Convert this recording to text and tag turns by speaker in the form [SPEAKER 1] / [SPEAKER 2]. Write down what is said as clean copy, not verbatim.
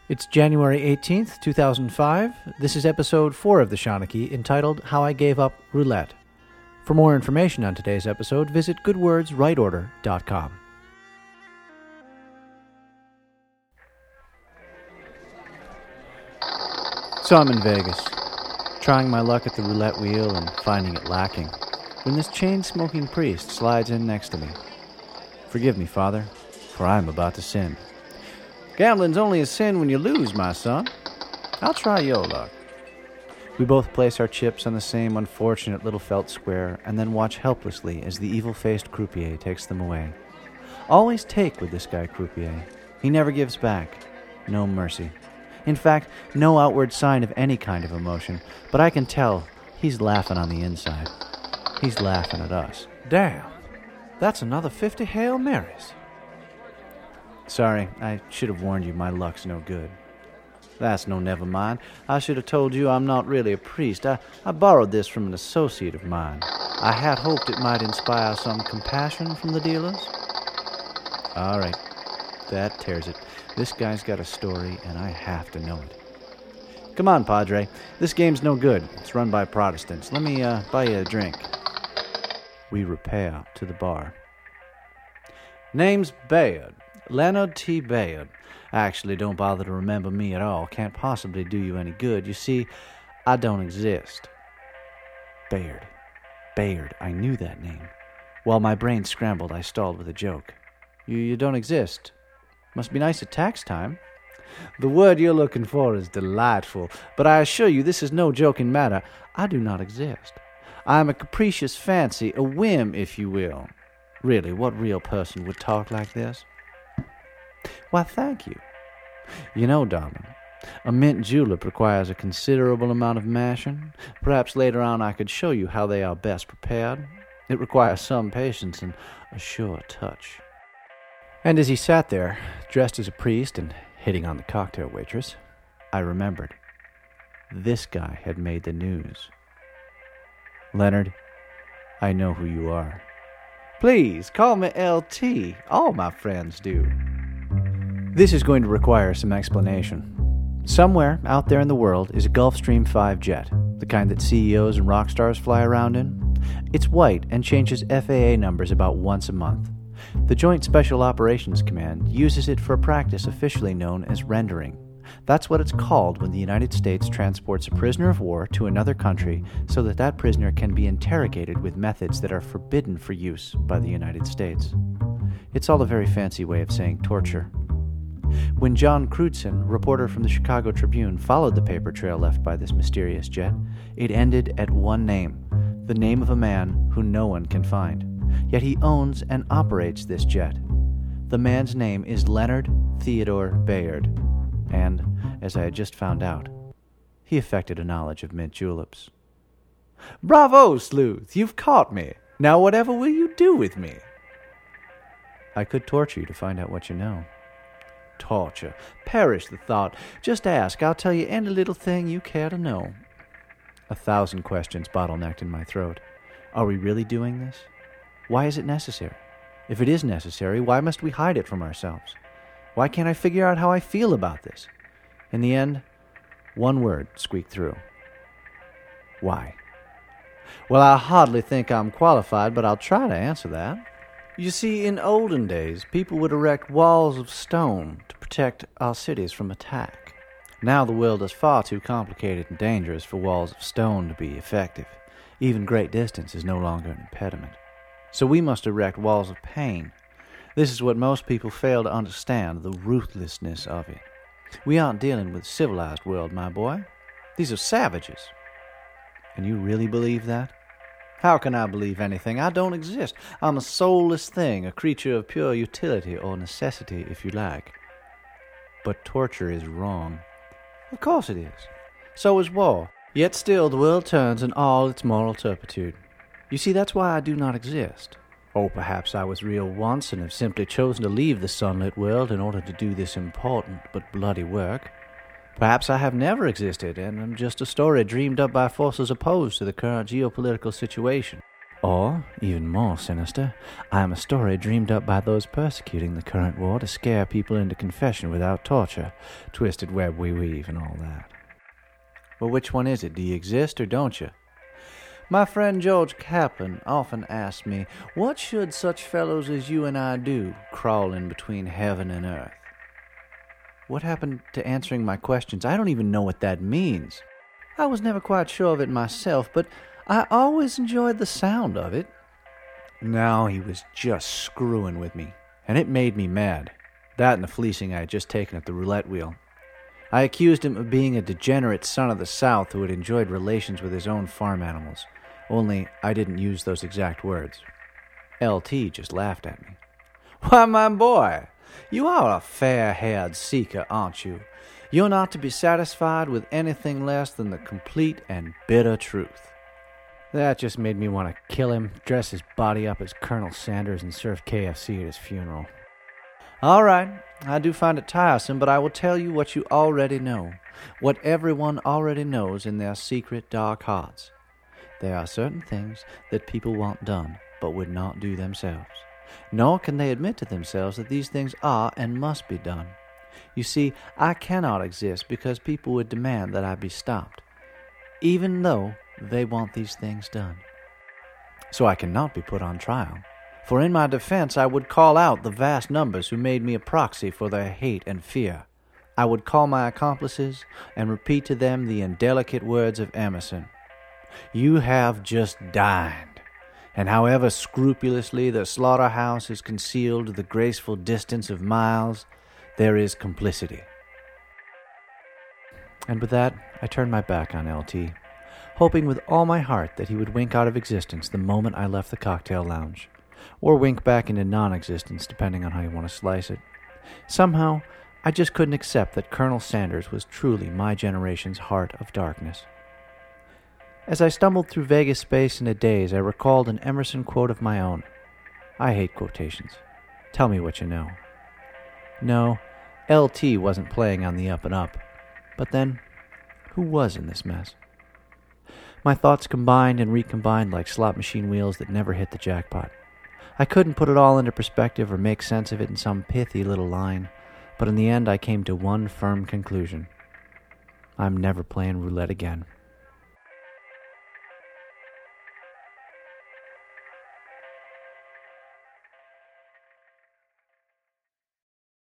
[SPEAKER 1] It's January 18th, 2005. This is episode 4 of the Shawnee, entitled How I Gave Up Roulette. For more information on today's episode, visit goodwordsrightorder.com. So I'm in Vegas, trying my luck at the roulette wheel and finding it lacking, when this chain-smoking priest slides in next to me. Forgive me, Father, for I am about to sin. Gambling's only a sin when you lose, my son. I'll try your luck. We both place our chips on the same unfortunate little felt square and then watch helplessly as the evil-faced croupier takes them away. Always take with this guy croupier. He never gives back. No mercy. In fact, no outward sign of any kind of emotion, but I can tell he's laughing on the inside. He's laughing at us. Damn, that's another 50 Hail Marys. Sorry, I should have warned you my luck's no good. That's no never mind. I should have told you I'm not really a priest. I borrowed this from an associate of mine. I had hoped it might inspire some compassion from the dealers. All right, that tears it. This guy's got a story, and I have to know it. Come on, Padre. This game's no good. It's run by Protestants. Let me buy you a drink. We repair to the bar. Name's Bayard. Leonard T. Bayard. Actually, don't bother to remember me at all. Can't possibly do you any good. You see, I don't exist. Bayard. Bayard. I knew that name. While my brain scrambled, I stalled with a joke. You don't exist. Must be nice at tax time. The word you're looking for is delightful, but I assure you this is no joking matter. I do not exist. I am a capricious fancy, a whim, if you will. Really, what real person would talk like this? Why, thank you. You know, darling, a mint julep requires a considerable amount of mashing. Perhaps later on I could show you how they are best prepared. It requires some patience and a sure touch. And as he sat there, dressed as a priest and hitting on the cocktail waitress, I remembered. This guy had made the news. Leonard, I know who you are. Please, call me LT. All my friends do. This is going to require some explanation. Somewhere out there in the world is a Gulfstream 5 jet, the kind that CEOs and rock stars fly around in. It's white and changes FAA numbers about once a month. The Joint Special Operations Command uses it for a practice officially known as rendering. That's what it's called when the United States transports a prisoner of war to another country so that that prisoner can be interrogated with methods that are forbidden for use by the United States. It's all a very fancy way of saying torture. When John Crutzen, reporter from the Chicago Tribune, followed the paper trail left by this mysterious jet, it ended at one name, the name of a man who no one can find. Yet he owns and operates this jet. The man's name is Leonard Theodore Bayard, and, as I had just found out, he affected a knowledge of mint juleps. Bravo, sleuth! You've caught me! Now whatever will you do with me? I could torture you to find out what you know. Torture. Perish the thought. Just ask. I'll tell you any little thing you care to know. 1,000 questions bottlenecked in my throat. Are we really doing this? Why is it necessary? If it is necessary, why must we hide it from ourselves? Why can't I figure out how I feel about this? In the end, one word squeaked through. Why? Well, I hardly think I'm qualified, but I'll try to answer that. You see, in olden days, people would erect walls of stone to protect our cities from attack. Now the world is far too complicated and dangerous for walls of stone to be effective. Even great distance is no longer an impediment. So we must erect walls of pain. This is what most people fail to understand, the ruthlessness of it. We aren't dealing with a civilized world, my boy. These are savages. And you really believe that? How can I believe anything? I don't exist. I'm a soulless thing, a creature of pure utility or necessity, if you like. But torture is wrong. Of course it is. So is war. Yet still the world turns in all its moral turpitude. You see, that's why I do not exist. Or perhaps I was real once and have simply chosen to leave the sunlit world in order to do this important but bloody work. Perhaps I have never existed and am just a story dreamed up by forces opposed to the current geopolitical situation. Or, even more sinister, I am a story dreamed up by those persecuting the current war to scare people into confession without torture, twisted web we weave, and all that. Well, which one is it? Do you exist or don't you? My friend George Kaplan often asks me, what should such fellows as you and I do, crawling between heaven and earth? What happened to answering my questions? I don't even know what that means. I was never quite sure of it myself, but I always enjoyed the sound of it. Now he was just screwing with me, and it made me mad. That and the fleecing I had just taken at the roulette wheel. I accused him of being a degenerate son of the South who had enjoyed relations with his own farm animals, only I didn't use those exact words. LT just laughed at me. Why, my boy, you are a fair-haired seeker, aren't you? You're not to be satisfied with anything less than the complete and bitter truth. That just made me want to kill him, dress his body up as Colonel Sanders, and serve KFC at his funeral. All right, I do find it tiresome, but I will tell you what you already know, what everyone already knows in their secret dark hearts. There are certain things that people want done, but would not do themselves. Nor can they admit to themselves that these things are and must be done. You see, I cannot exist because people would demand that I be stopped, even though they want these things done. So I cannot be put on trial, for in my defense I would call out the vast numbers who made me a proxy for their hate and fear. I would call my accomplices and repeat to them the indelicate words of Emerson. You have just dined, and however scrupulously the slaughterhouse is concealed to the graceful distance of miles, there is complicity. And with that, I turned my back on LT, hoping with all my heart that he would wink out of existence the moment I left the cocktail lounge, or wink back into non-existence, depending on how you want to slice it. Somehow, I just couldn't accept that Colonel Sanders was truly my generation's heart of darkness. As I stumbled through Vegas space in a daze, I recalled an Emerson quote of my own. I hate quotations. Tell me what you know. No, LT wasn't playing on the up and up. But then, who was in this mess? My thoughts combined and recombined like slot machine wheels that never hit the jackpot. I couldn't put it all into perspective or make sense of it in some pithy little line, but in the end I came to one firm conclusion. I'm never playing roulette again.